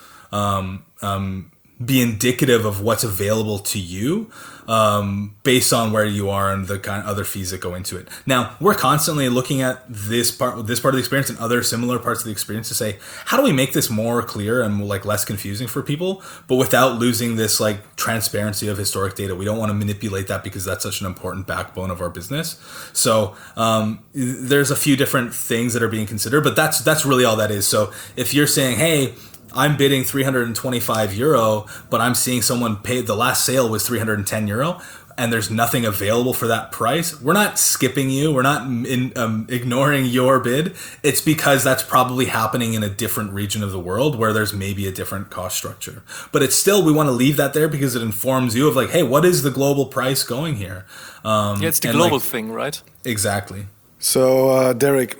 be indicative of what's available to you based on where you are and the kind of other fees that go into it. Now, we're constantly looking at this part of the experience and other similar parts of the experience to say, how do we make this more clear and like less confusing for people, but without losing this like transparency of historic data? We don't want to manipulate that because that's such an important backbone of our business. So there's a few different things that are being considered, but that's really all that is. So if you're saying, hey, I'm bidding 325 euro, but I'm seeing someone pay, the last sale was 310 euro, and there's nothing available for that price, we're not skipping you. We're not ignoring your bid. It's because that's probably happening in a different region of the world where there's maybe a different cost structure. But it's still, we want to leave that there because it informs you of like, hey, what is the global price going here? It's the global thing, right? Exactly. So, Derek,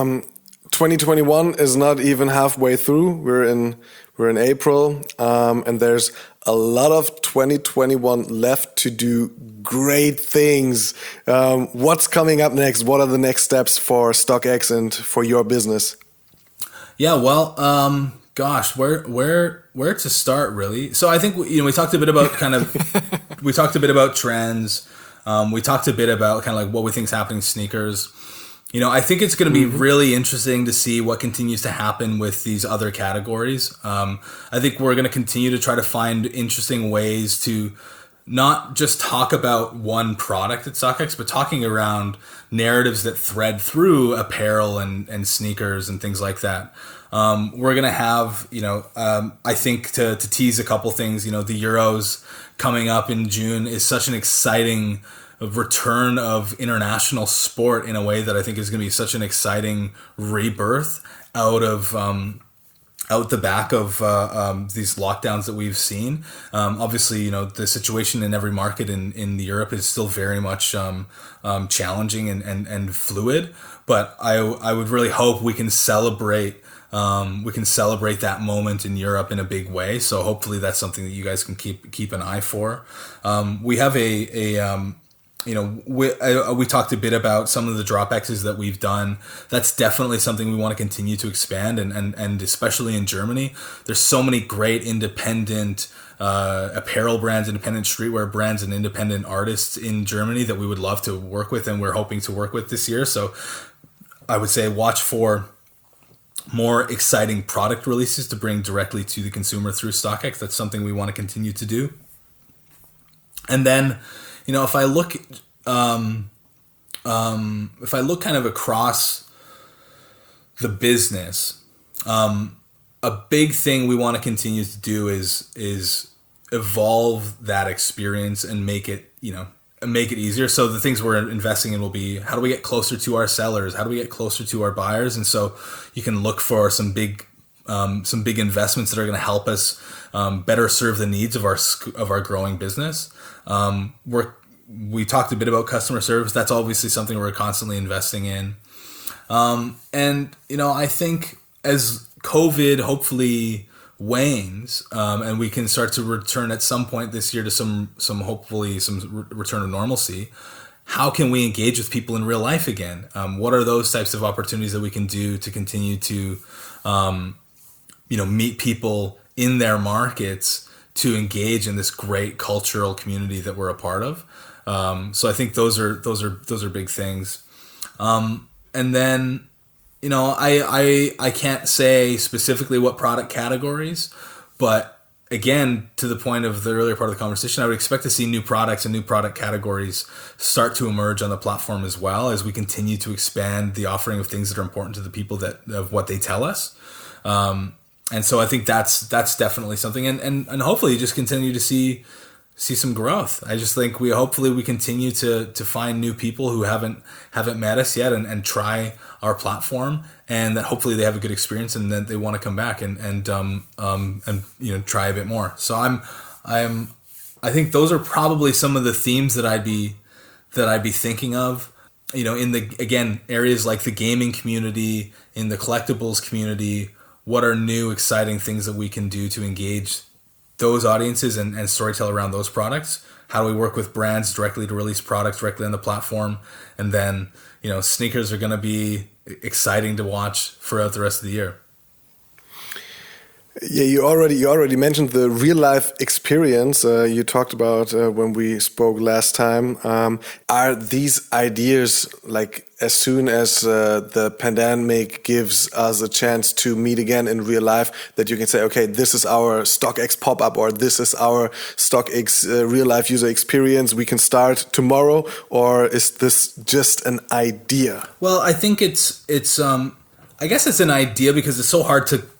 2021 is not even halfway through. We're in April, and there's a lot of 2021 left to do great things. What's coming up next? What are the next steps for StockX and for your business? Yeah, well, gosh, where to start really? So I think we talked a bit about we talked a bit about trends. We talked a bit about kind of like what we think is happening in sneakers. I think it's going to be really interesting to see what continues to happen with these other categories. I think we're going to continue to try to find interesting ways to not just talk about one product at StockX, but talking around narratives that thread through apparel and sneakers and things like that. We're going to have, I think to tease a couple things, the Euros coming up in June is such an exciting return of international sport in a way that I think is going to be such an exciting rebirth out the back of these lockdowns that we've seen. Obviously, the situation in every market in Europe is still very much challenging and fluid. But I would really hope we can celebrate that moment in Europe in a big way. So hopefully that's something that you guys can keep an eye for. We have we talked a bit about some of the drop X's that we've done. That's definitely something we want to continue to expand, and especially in Germany. There's so many great independent apparel brands, independent streetwear brands, and independent artists in Germany that we would love to work with, and we're hoping to work with this year. So I would say watch for more exciting product releases to bring directly to the consumer through StockX. That's something we want to continue to do. And then, if I look kind of across the business, a big thing we want to continue to do is evolve that experience and make it easier. So the things we're investing in will be, how do we get closer to our sellers? How do we get closer to our buyers? And so you can look for some big investments that are going to help us better serve the needs of our growing business. We talked a bit about customer service. That's obviously something we're constantly investing in. I think as COVID hopefully wanes, and we can start to return at some point this year to some return of normalcy, how can we engage with people in real life again? What are those types of opportunities that we can do to continue to, meet people in their markets, to engage in this great cultural community that we're a part of? So I think those are big things. And then, I can't say specifically what product categories, but again, to the point of the earlier part of the conversation, I would expect to see new products and new product categories start to emerge on the platform as well, as we continue to expand the offering of things that are important to the people of what they tell us. And so I think that's definitely something, and hopefully just continue to see see some growth. I just think hopefully we continue to find new people who haven't met us yet and try our platform, and that hopefully they have a good experience and then they want to come back and try a bit more. So I think those are probably some of the themes that I'd be thinking of. In the areas like the gaming community, in the collectibles community, what are new exciting things that we can do to engage those audiences and storytell around those products? How do we work with brands directly to release products directly on the platform? And then, sneakers are going to be exciting to watch throughout the rest of the year. Yeah, you already mentioned the real life experience you talked about when we spoke last time. Are these ideas, like, as soon as the pandemic gives us a chance to meet again in real life, that you can say, okay, this is our StockX pop-up, or this is our StockX real life user experience, we can start tomorrow? Or is this just an idea? Well, I think it's I guess it's an idea because it's so hard to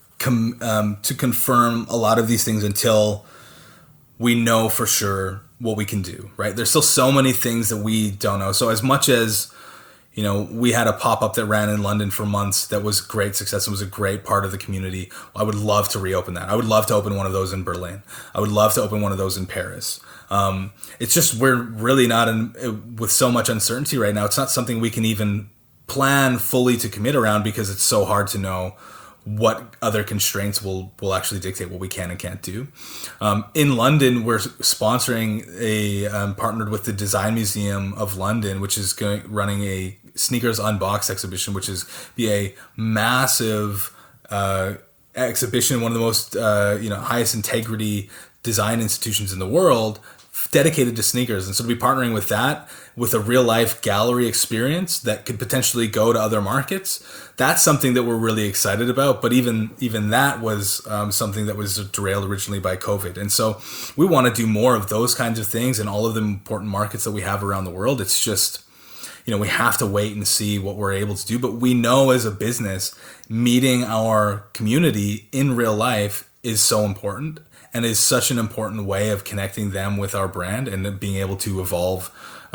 confirm a lot of these things until we know for sure what we can do, right? There's still so many things that we don't know. So as much as, we had a pop-up that ran in London for months that was great success and was a great part of the community, I would love to reopen that. I would love to open one of those in Berlin. I would love to open one of those in Paris. It's just we're really not with so much uncertainty right now. It's not something we can even plan fully to commit around because it's so hard to know what other constraints will actually dictate what we can and can't do. In London, we're sponsoring partnered with the Design Museum of London, which is running a Sneakers Unboxed exhibition, which is a massive exhibition, one of the most highest integrity design institutions in the world, dedicated to sneakers. And so to be partnering with that, with a real life gallery experience that could potentially go to other markets, that's something that we're really excited about. But even that was something that was derailed originally by COVID. And so we want to do more of those kinds of things in all of the important markets that we have around the world. It's just, we have to wait and see what we're able to do. But we know as a business, meeting our community in real life is so important and is such an important way of connecting them with our brand and being able to evolve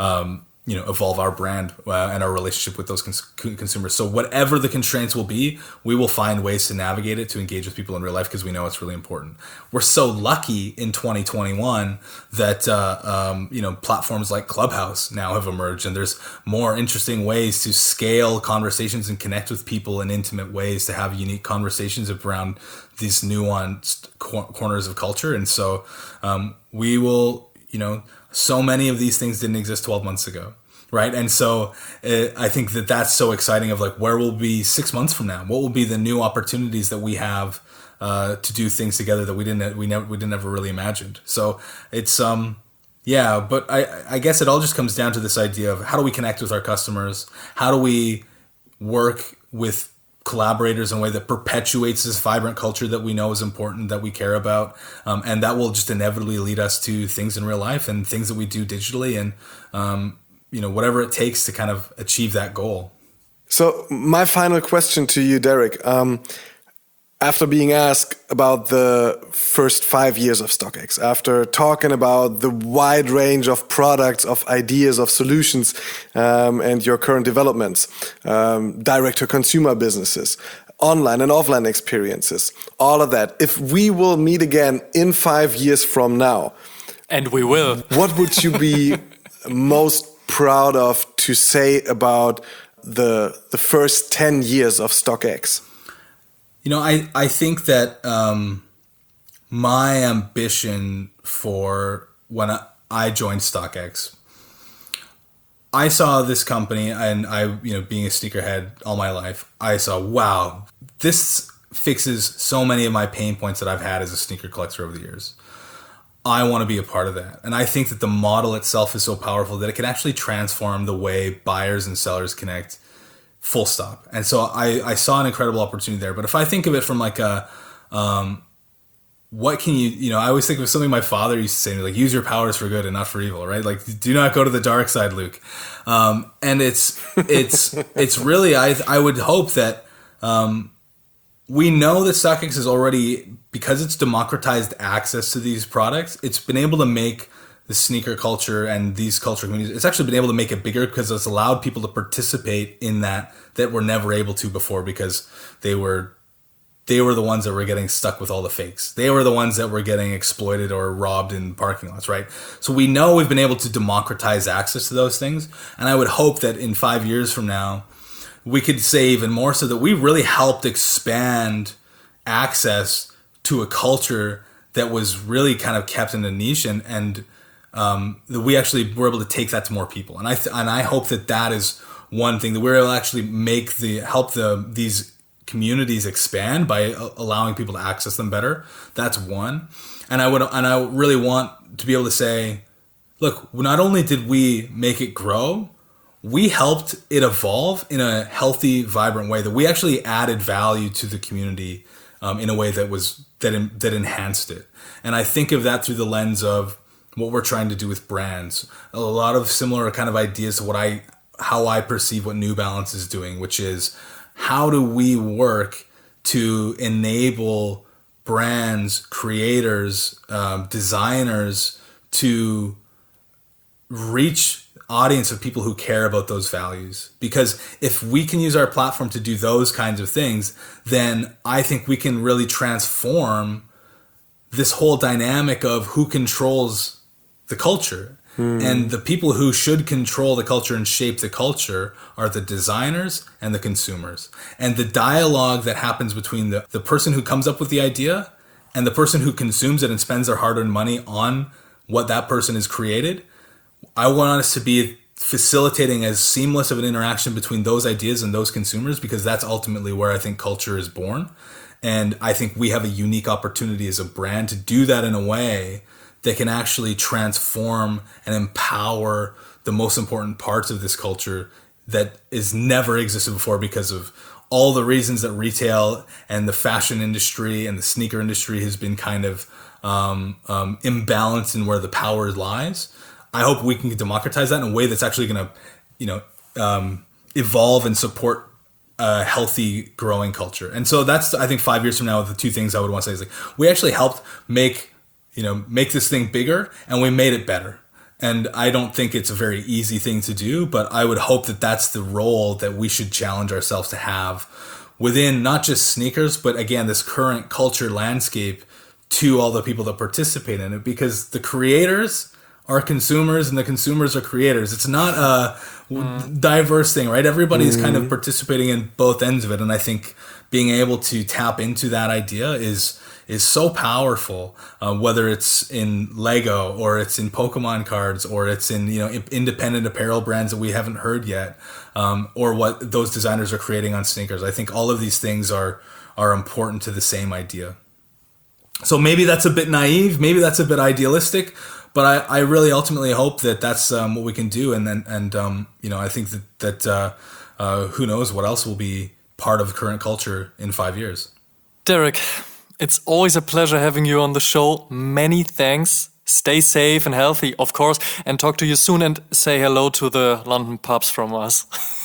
our brand and our relationship with those consumers. So whatever the constraints will be, we will find ways to navigate it, to engage with people in real life, because we know it's really important. We're so lucky in 2021 that platforms like Clubhouse now have emerged, and there's more interesting ways to scale conversations and connect with people in intimate ways, to have unique conversations around these nuanced corners of culture. And so we will, so many of these things didn't exist 12 months ago. Right. And so I think that's so exciting, of like, where we'll be 6 months from now? What will be the new opportunities that we have to do things together that we didn't ever really imagined? So it's but I guess it all just comes down to this idea of how do we connect with our customers? How do we work with collaborators in a way that perpetuates this vibrant culture that we know is important, that we care about, and that will just inevitably lead us to things in real life and things that we do digitally, and whatever it takes to kind of achieve that goal. So my final question to you, Derek, after being asked about the first 5 years of StockX, after talking about the wide range of products, of ideas, of solutions, and your current developments, direct-to-consumer businesses, online and offline experiences, all of that, if we will meet again in 5 years from now, and we will, what would you be most proud of to say about the first 10 years of StockX? I think that my ambition for when I joined StockX, I saw this company, and being a sneakerhead all my life, I saw, wow, this fixes so many of my pain points that I've had as a sneaker collector over the years. I want to be a part of that. And I think that the model itself is so powerful that it can actually transform the way buyers and sellers connect, full stop. And so I saw an incredible opportunity there. But if I think of it from like what can you, I always think of something my father used to say to me, like, use your powers for good and not for evil, right? Like, do not go to the dark side, Luke. And it's really, I would hope that we know that StockX is already, because it's democratized access to these products, it's been able to make the sneaker culture and these culture communities, it's actually been able to make it bigger because it's allowed people to participate in that were never able to before, because they were the ones that were getting stuck with all the fakes. They were the ones that were getting exploited or robbed in parking lots, right? So we know we've been able to democratize access to those things. And I would hope that in 5 years from now, we could say even more, so that we really helped expand access to a culture that was really kind of kept in a niche, and that we actually were able to take that to more people. And I hope that is one thing, that we're able to actually help these communities expand by allowing people to access them better. That's one. And I really want to be able to say, look, not only did we make it grow, we helped it evolve in a healthy, vibrant way, that we actually added value to the community in a way that enhanced it. And I think of that through the lens of what we're trying to do with brands. A lot of similar kind of ideas to how I perceive what New Balance is doing, which is, how do we work to enable brands, creators, designers to reach audience of people who care about those values? Because if we can use our platform to do those kinds of things, then I think we can really transform this whole dynamic of who controls the culture. And the people who should control the culture and shape the culture are the designers and the consumers. And the dialogue that happens between the person who comes up with the idea and the person who consumes it and spends their hard-earned money on what that person has created, I want us to be facilitating as seamless of an interaction between those ideas and those consumers, because that's ultimately where I think culture is born. And I think we have a unique opportunity as a brand to do that in a way that can actually transform and empower the most important parts of this culture that has never existed before, because of all the reasons that retail and the fashion industry and the sneaker industry has been kind of imbalanced in where the power lies. I hope we can democratize that in a way that's actually going to, evolve and support a healthy, growing culture. And so that's, I think, 5 years from now, the two things I would want to say is, like, we actually helped make this thing bigger, and we made it better. And I don't think it's a very easy thing to do, but I would hope that that's the role that we should challenge ourselves to have within not just sneakers, but again, this current culture landscape, to all the people that participate in it, because the creators are consumers and the consumers are creators. It's not a diverse thing, right? Everybody's kind of participating in both ends of it. And I think being able to tap into that idea is so powerful, whether it's in Lego or it's in Pokemon cards or it's in independent apparel brands that we haven't heard yet, or what those designers are creating on sneakers. I think all of these things are important to the same idea. So maybe that's a bit naive, maybe that's a bit idealistic, but I really ultimately hope that that's what we can do. And I think that who knows what else will be part of current culture in 5 years. Derek, it's always a pleasure having you on the show. Many thanks. Stay safe and healthy, of course, and talk to you soon, and say hello to the London pubs from us.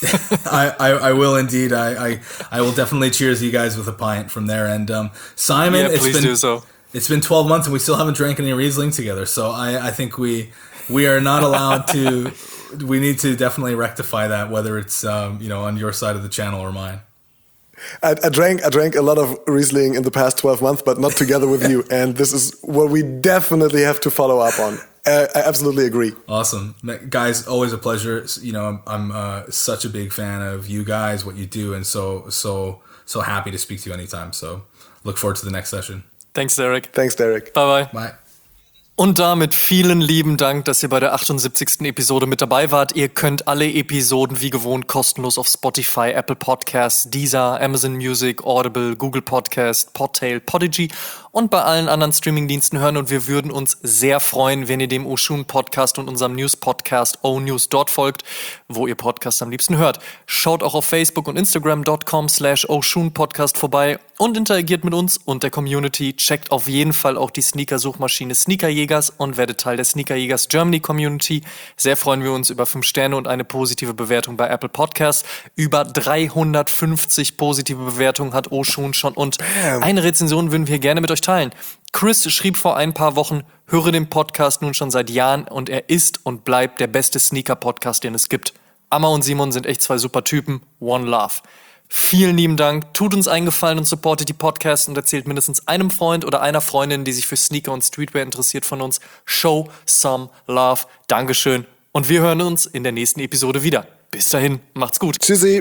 I will indeed. I will definitely cheers you guys with a pint from there. And Simon, yeah, please do so. It's been 12 months and we still haven't drank any Riesling together. So I think we are not allowed to. We need to definitely rectify that, whether it's on your side of the channel or mine. I drank a lot of Riesling in the past 12 months, but not together with you. And this is what we definitely have to follow up on. I absolutely agree. Awesome. Guys, always a pleasure. I'm such a big fan of you guys, what you do, and so happy to speak to you anytime. So look forward to the next session. Thanks, Derek. Thanks, Derek. Bye-bye. Bye. Und damit vielen lieben Dank, dass ihr bei der 78. Episode mit dabei wart. Ihr könnt alle Episoden wie gewohnt kostenlos auf Spotify, Apple Podcasts, Deezer, Amazon Music, Audible, Google Podcast, Podtail, Podigy und bei allen anderen Streamingdiensten hören. Und wir würden uns sehr freuen, wenn ihr dem Oshun Podcast und unserem News-Podcast O-News dort folgt, wo ihr Podcasts am liebsten hört. Schaut auch auf Facebook und Instagram.com/Oshun Podcast vorbei und interagiert mit uns und der Community. Checkt auf jeden Fall auch die Sneaker-Suchmaschine Sneakerjägers und werdet Teil der Sneakerjägers Germany Community. Sehr freuen wir uns über 5 Sterne und eine positive Bewertung bei Apple Podcasts. Über 350 positive Bewertungen hat Oshun schon und eine Rezension würden wir gerne mit euch teilen. Chris schrieb vor ein paar Wochen, höre den Podcast nun schon seit Jahren und er ist und bleibt der beste Sneaker-Podcast, den es gibt. Amma und Simon sind echt 2 super Typen. One Love. Vielen lieben Dank. Tut uns einen Gefallen und supportet die Podcasts und erzählt mindestens einem Freund oder einer Freundin, die sich für Sneaker und Streetwear interessiert, von uns. Show some love. Dankeschön. Und wir hören uns in der nächsten Episode wieder. Bis dahin, macht's gut. Tschüssi.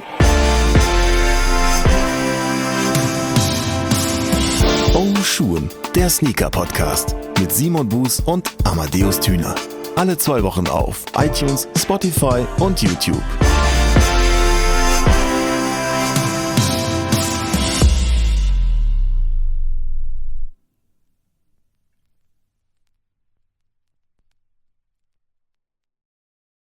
Oh Schuhen, der Sneaker-Podcast mit Simon Buß und Amadeus Thüner. Alle 2 Wochen auf iTunes, Spotify und YouTube.